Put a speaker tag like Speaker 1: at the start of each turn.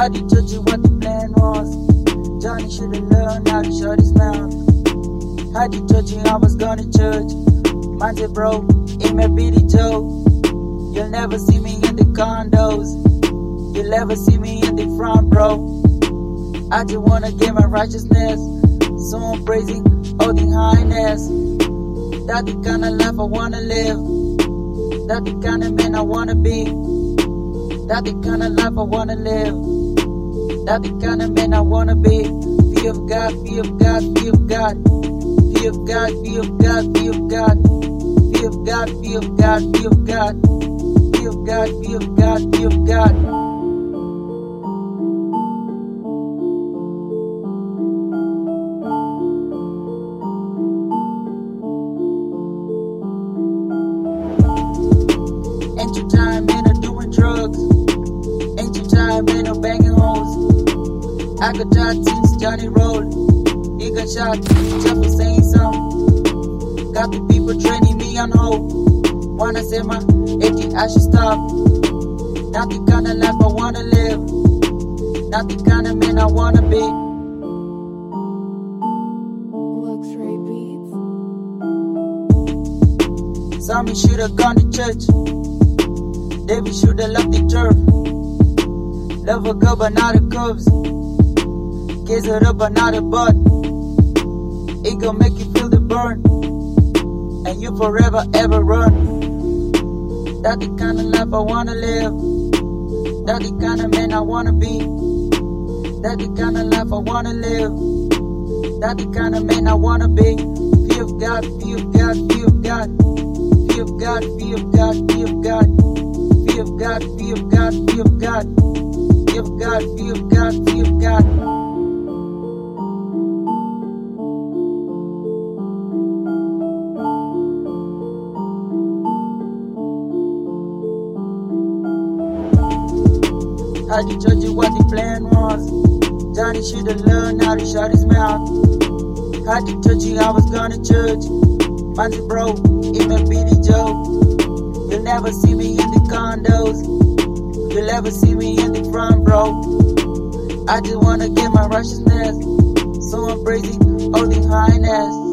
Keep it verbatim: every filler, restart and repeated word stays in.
Speaker 1: I did told you what the plan was. Johnny should've learned how to shut his mouth. I did told you I was going to church. Man said, bro, it may be the joke. You'll never see me in the condos. You'll never see me in the front, bro. I just wanna get my righteousness. So I'm praising all the highness. That's the kind of life I wanna live. That's the kind of man I wanna be. That's the kind of life I wanna live. That's the kind of man I wanna be. Fear of God, fear of God, fear of God. Fear of God, fear of God, fear of God. Fear of God, fear of God, fear of God. Fear of God, fear of God, fear of God. Ain't your time, man, of doing drugs. Ain't your time, man, of banging hoes. I got shot since Johnny rolled. He got shot just for saying something. Got the people training me on hope. Wanna say my empty, I should stop. Not the kind of life I wanna live. Not the kind of man I wanna be.
Speaker 2: Luxury Beats.
Speaker 1: Some should've gone to church. David should've left the turf. Love a girl but not a curves. Kiss her up but not a butt. It gon' make you feel the burn. And you forever ever run. That's the kind of life I wanna live. That's the kind of man I wanna be. That's the kind of life I wanna live. That's the kind of man I wanna be. Fear of God, fear of God, fear of God. Fear of God, fear of God, fear of God. Fear of God, fear of God, fear of God. Fear of God, fear of God, fear of God. I just told you what the plan was. Johnny should've learned how to shut his mouth. I just told you I was going to church. Man said, bro, it may be the joke. You'll never see me in the condos. You'll never see me in the front, bro. I just wanna get my righteousness. So I'm praising all the highness.